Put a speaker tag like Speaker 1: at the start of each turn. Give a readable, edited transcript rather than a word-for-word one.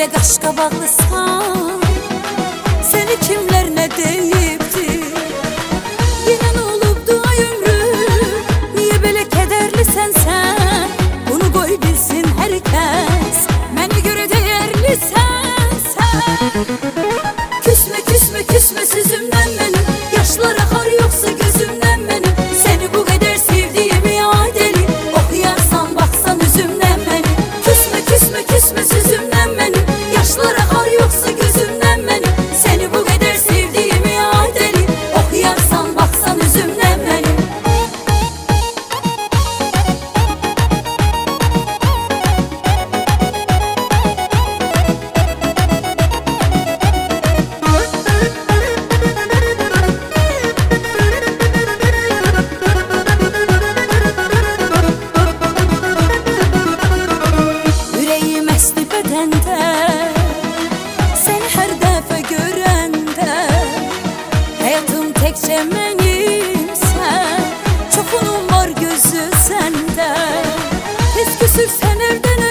Speaker 1: qaşqa bağlısan, seni kimlər nə deyibdi? Yenə nə olubdu ay ömrüm, niyə belə kədərlisən sən? Bunu qoy bilsin hər kəs, mənə görə dəyərlisən sən. Küsmə, küsmə, küsmə sözümdən mənim, yaşlar axar yoxsa gözümdən mənim. Səni bu qədər sevdiyimi yad elin, oxuyarsan, baxsan üzümdən mənim. Küsmə, küsmə, küsmə sözümdən mənim, yaşlar axar yoxsa gözümdən mənim. Səni bu qədər sevdiyimi yad elin, oxuyarsan, baxsan üzümdən mənim. Səni hər dəfə görəndə həyatım təkcə mənimsən, çoxunun var gözü səndə. Tez küsürsən evdən